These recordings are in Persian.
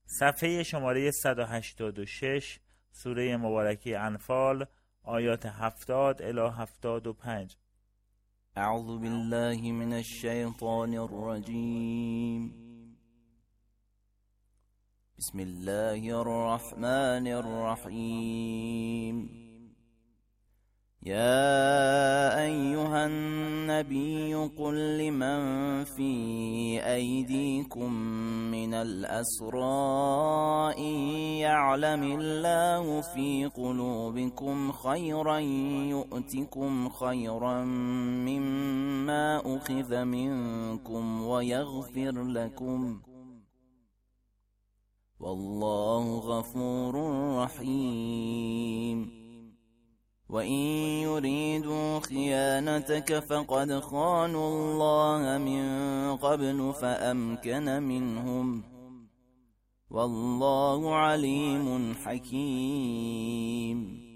صفحه شماره 186 سوره مبارکه انفال آیات 70 الی 75. اعوذ بالله من الشیطان الرجیم. بسم الله الرحمن الرحیم. يا أيها النبي قل لمن في أيديكم من الأسرى إن يعلم الله في قلوبكم خيرا يؤتكم خيرا مما أخذ منكم ويغفر لكم والله غفور رحيم. وإن يريدوا خيانتك فقد خانوا الله من قبل فأمكن منهم والله عليم حكيم.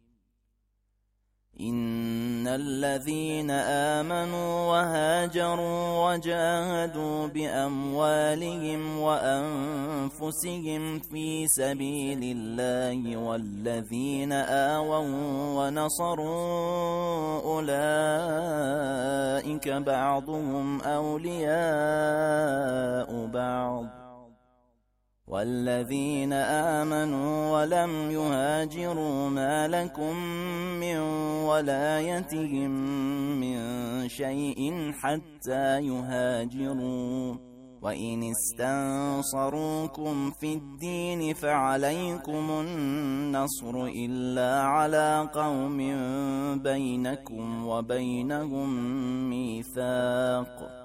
إن الذين آمنوا وهاجروا وجاهدوا بأموالهم وأنفسهم في سبيل الله والذين آووا ونصروا أولئك بعضهم أولياء بعض والذين آمنوا ولم يهاجروا ما لكم من ولايتهم من شيء حتى يهاجروا وإن استنصروكم في الدين فعليكم النصر إلا على قوم بينكم وبينهم ميثاق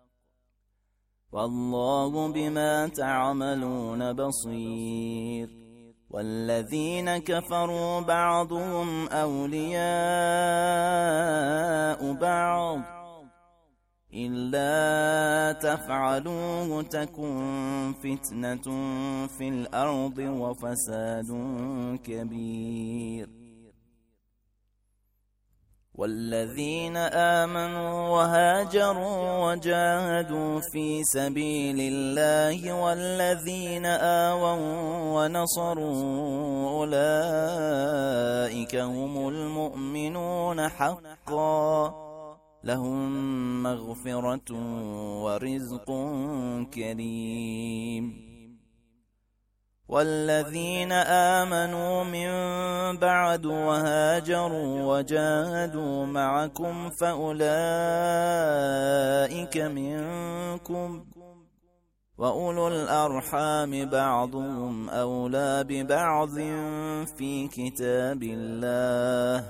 والله بما تعملون بصير. والذين كفروا بعضهم أولياء بعض إلا تفعلوه تكن فتنة في الأرض وفساد كبير. والذين آمنوا وهاجروا وجاهدوا في سبيل الله والذين آووا ونصروا أولئك هم المؤمنون حقا لهم مغفرة ورزق كريم. والذين آمنوا من بعد وهاجروا وجاهدوا معكم فأولئك منكم وأولو الأرحام بعضهم أولى ببعض في كتاب الله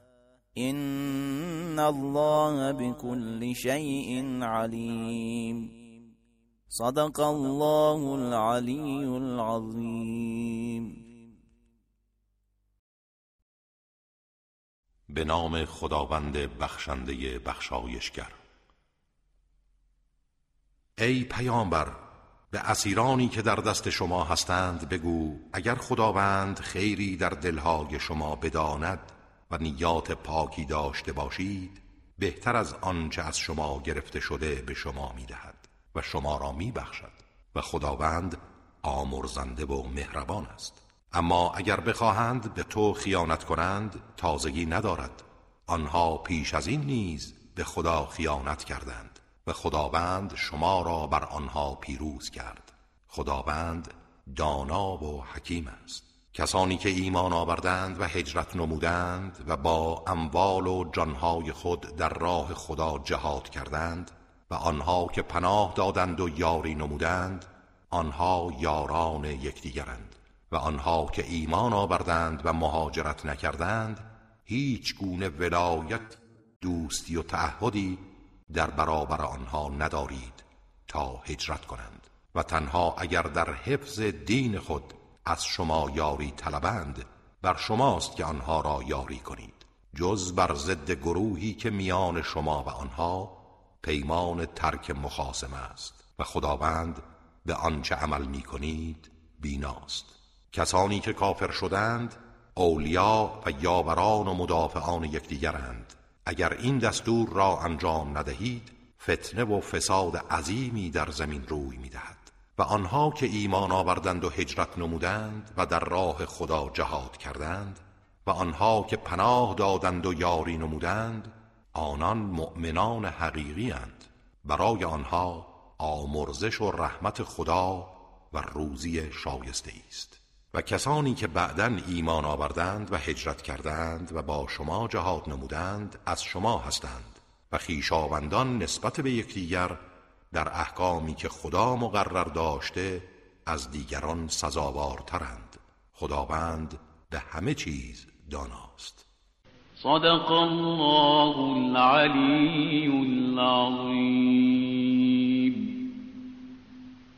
إن الله بكل شيء عليم. صدق الله العلی العظیم. به نام خداوند بخشنده بخشایشگر. ای پیامبر، به اسیرانی که در دست شما هستند بگو اگر خداوند خیری در دلهای شما بداند و نیات پاکی داشته باشید بهتر از آنچه از شما گرفته شده به شما میدهد و شما را میبخشد و خداوند آمرزنده و مهربان است. اما اگر بخواهند به تو خیانت کنند تازگی ندارد. آنها پیش از این نیز به خدا خیانت کردند و خداوند شما را بر آنها پیروز کرد. خداوند دانا و حکیم است. کسانی که ایمان آوردند و هجرت نمودند و با اموال و جانهای خود در راه خدا جهاد کردند و آنها که پناه دادند و یاری نمودند آنها یاران یکدیگرند و آنها که ایمان آوردند و مهاجرت نکردند هیچ گونه ولایت، دوستی و تعهدی در برابر آنها ندارید تا هجرت کنند و تنها اگر در حفظ دین خود از شما یاری طلبند بر شماست که آنها را یاری کنید، جز بر ضد گروهی که میان شما و آنها پیمان ترک مخاصمه است و خداوند به آنچه عمل می کنید بیناست. کسانی که کافر شدند اولیا و یاوران و مدافعان یکدیگرند. اگر این دستور را انجام ندهید فتنه و فساد عظیمی در زمین روی می دهد و آنها که ایمان آوردند و هجرت نمودند و در راه خدا جهاد کردند و آنها که پناه دادند و یاری نمودند، آنان مؤمنان حقیقی اند. برای آنها آمرزش و رحمت خدا و روزی شایسته است. و کسانی که بعداً ایمان آوردند و هجرت کردند و با شما جهاد نمودند از شما هستند و خویشاوندان نسبت به یکدیگر در احکامی که خدا مقرر داشته از دیگران سزاوارترند. خداوند به همه چیز داناست. صدق الله العلی العظیم.